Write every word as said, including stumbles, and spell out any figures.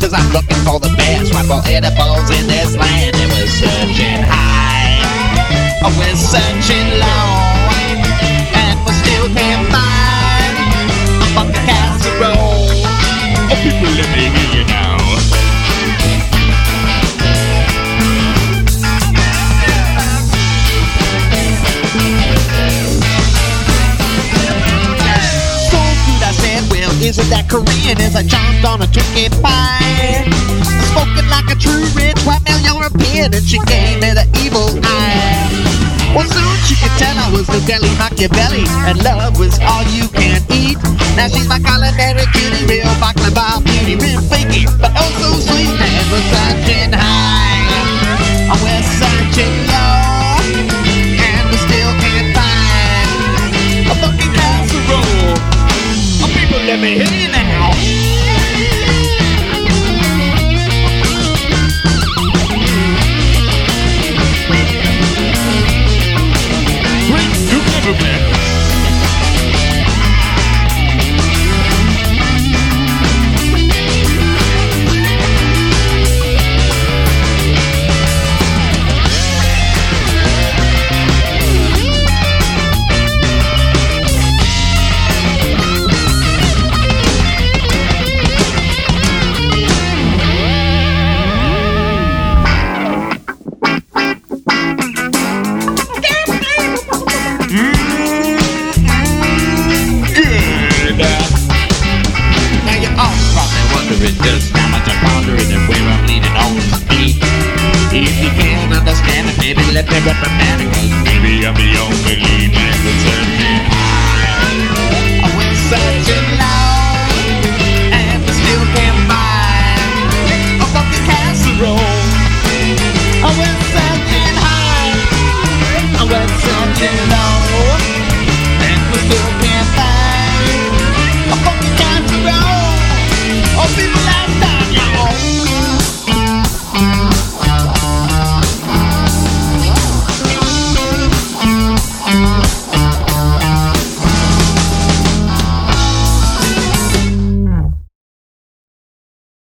cause I'm looking for the best. Right for edibles in this land. And we're searching high, oh, we're searching low, and we still can't find a fucking casserole. Oh, people, let me hear you now. Isn't that Korean as I chomped on a Twinkie pie? Spoken like a true rich white male European, and she gave me the evil eye. Well, soon she could tell I was the Delhi Machiavelli, and love was all you can eat. Now she's my culinary cutie, real baklava beauty, real fakey, but oh so sweet. And we're searching high, oh, we're searching low, and we still can't find a fucking casserole. Oh, people, let me hear you now. Bring to government. Just how much I'm pondering and where I'm leading on this beat. If you can't understand it, maybe let me reprimand it, cause maybe I'm the only lead man with searching high. Oh, we're searching low, and we still can't find a fucking casserole. Oh, we're searching high, oh, we're searching low.